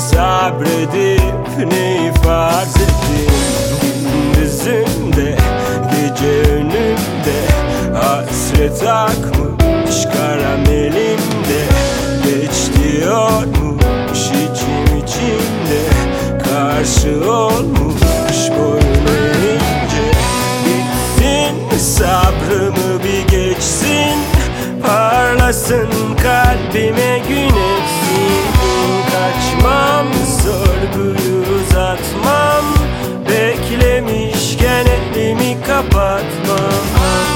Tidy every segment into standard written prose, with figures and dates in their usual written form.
sabredip neyi farz ettim? Gündüzümde, gece önümde, hasret akmış karamelimde. Geç diyormuş içim içimde, karşı olmuş boyun eğince. Bitsin sabrımı bir geçsin, parlasın kalbime güneşsin. Kaçmam, sorguyu uzatmam, beklemişken elimi kapatmam.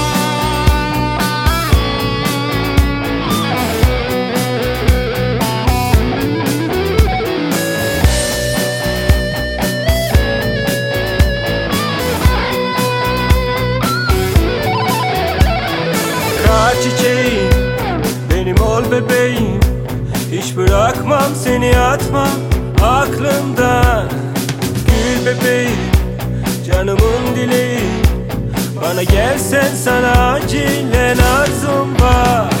Çiçeğim, benim ol bebeğim, hiç bırakmam seni, atmam aklımdan. Gül bebeğim, canımın dileği, bana gelsen sana acilen arzum var.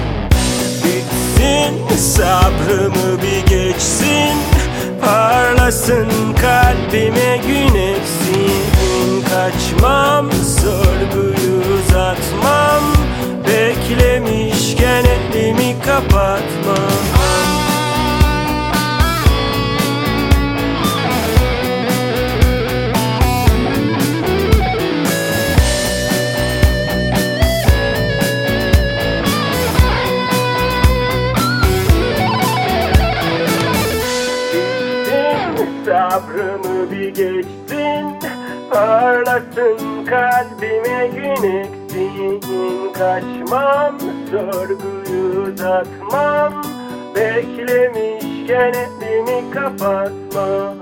Bitsin sabrımı bir geçsin, parlasın kalbime güneşsin. Kaçmam, sorguyu uzatmam, beklemişken elimi kapatmam. Sabrımı bir geçsin, parlasın kalbime güneşsin. Kaçmam, sorguyu uzatmam, beklemişken elimi kapatmam.